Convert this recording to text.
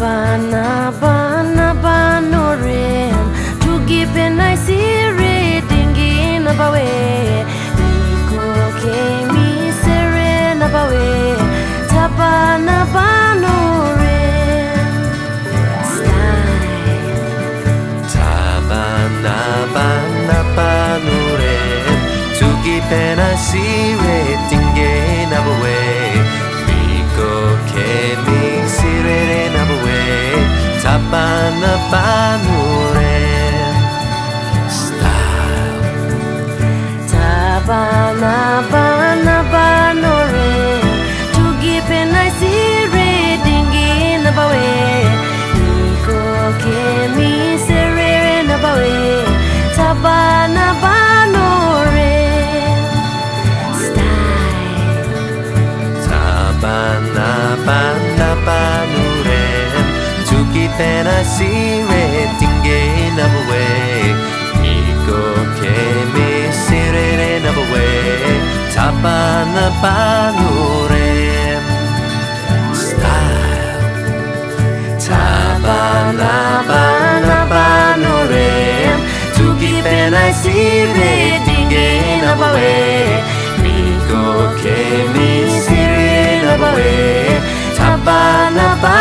Tabanabanabanorim to give a nice reading in a way. Nico came serene away. Tabanabanorim style. Tabanabanorim to give a nice reading in a way. Nico came serene away. Tabanabanorim style. Tabanabanorim to give a nice reading in a way. Nico came serene away. Tabanabanorim style. Tabanabanorim to keep an icy rating in a way. Nico came sitting in a way. Tabanabanorim style. Tabanabanorim to keep an icy rating in a way. Nico came sitting in a way. Tabanabanorim